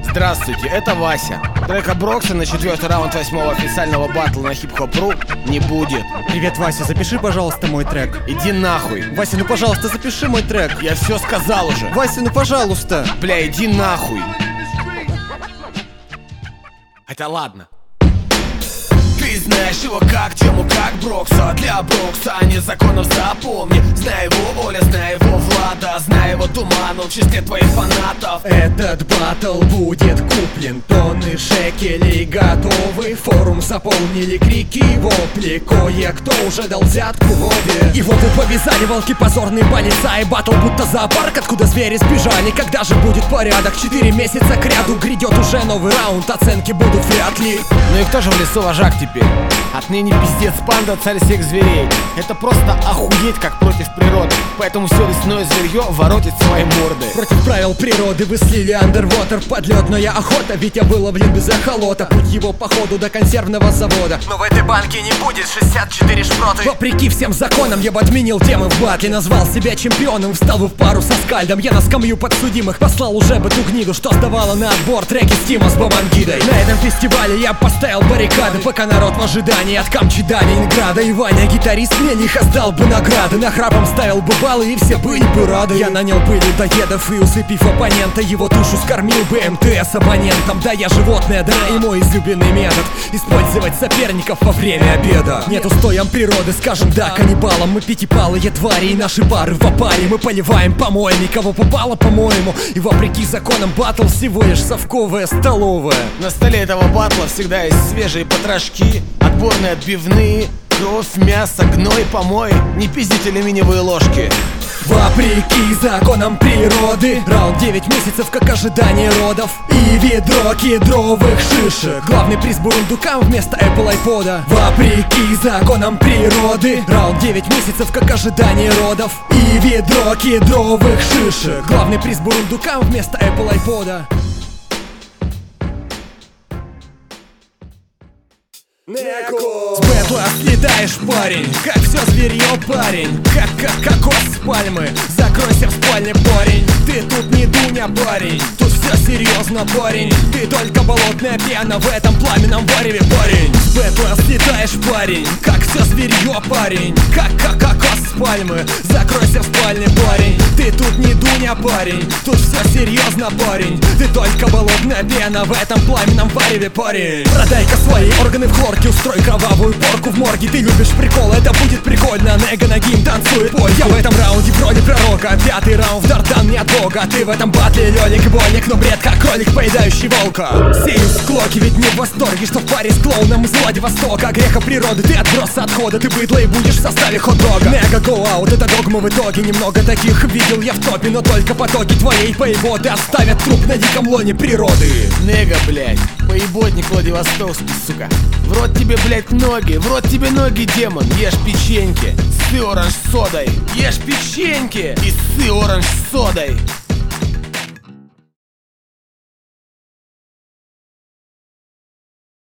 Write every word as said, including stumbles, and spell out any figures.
Здравствуйте, это Вася. Трека Брокса на четвертый раунд восьмого официального батла на хип-хоп.ру не будет. Привет, Вася, запиши, пожалуйста, мой трек. Иди нахуй. Вася, ну пожалуйста, запиши мой трек. Я все сказал уже. Вася, ну пожалуйста. Бля, иди нахуй. Хотя ладно. Ты знаешь его как тему, как Брокса. Для Брокса а не законов запомни. Знай его Оля, знай его Влада, знай его Туман, он в числе твоих фанатов. Этот батл будет куплен, тонны шекелей готовы. Форум заполнили крики и вопли, кое-кто уже дал взятку Вове. И Вову повязали волки, позорные полицаи. Батл будто зоопарк, откуда звери сбежали. Когда же будет порядок? Четыре месяца кряду грядет уже новый раунд, оценки будут вряд ли. Ну и кто же в лесу вожак теперь? Отныне пиздец панда, царь всех зверей. Это просто охуеть как против природы. Поэтому все лесное зверье воротит свои морды. Против правил природы вы слили Underwater. Подлетная охота, Витя выловлен без эхолота. Путь его походу до консервного завода. Но в этой банке не будет шестьдесят четыре шпроты. Вопреки всем законам я бы отменил темы в батле. Назвал себя чемпионом, встал бы в пару со скальдом. Я на скамью подсудимых послал уже бы ту гниду, что сдавала на отбор треки Стима с Бабангидой. На этом фестивале я поставил баррикады, пока народ в ожидании от Камчи до Ленинграда. И Ваня, гитарист, мне не раздал бы награды. На храпом ставил бы баллы и все были бы рады. Я нанял бы людоедов и, усыпив оппонента, его душу скормил бы МТС абонентом. Да, я животное, да, и мой излюбленный метод — использовать соперников во время обеда. Нет устоям природы, скажем да каннибалам. Мы пятипалые твари и наши бары в опале. Мы поливаем помоями, кого попало, по-моему. И вопреки законам батл всего лишь совковая столовая. На столе этого батла всегда есть свежие потрошки, отборные отбивные, кровь, мясо, гной, помой. Не пиздите алюминиевые ложки. Вопреки законам природы, раунд девять месяцев, как ожидание родов. И ведро кедровых шишек, главный приз бурундукам вместо Apple iPod'а. Вопреки законам природы, раунд девять месяцев, как ожидание родов. И ведро кедровых шишек, главный приз бурундукам вместо Apple iPod'а. С бэтла слетаешь, парень, как все зверье, парень. Как, как кокос с пальмы, закройся в спальне, парень. Ты тут не Дуня, парень, тут все серьезно, парень. Ты только болотная пена в этом пламенном вареве, парень. С бэтла слетаешь, парень, как все зверье, парень. Как, как кокос с пальмы, закройся в спальне, парень. Ты тут не Дуня, парень, тут все серьезно, парень. Ты только болотная пена в этом пламенном вареве, парень. Продай-ка свои органы в хлорке, устрой кровавую порку в морге. Ты любишь прикол, это будет прикольно. Нега Нагим танцует пой. Я в этом раунде в роли пророка. Пятый раунд Дардан не от бога. Ты в этом батле лёлик и больник, но бред как кролик, поедающий волка. Сею склоки, ведь не в восторге, что в паре с клоуном из Владивостока. Греха природы, ты отброс отхода. Ты быдло и будешь в составе хот-дога. Нега go out, это догма в итоге. Немного таких видел я в топе, но только потоки твоей поеботы оставят труп на диком лоне природы. Нега, блядь, поеботник Владивостокский, сука. В рот тебе, блядь, ноги, в рот тебе ноги, демон. Ешь печеньки, ссы оранж с содой. Ешь печеньки и ссы оранж с содой.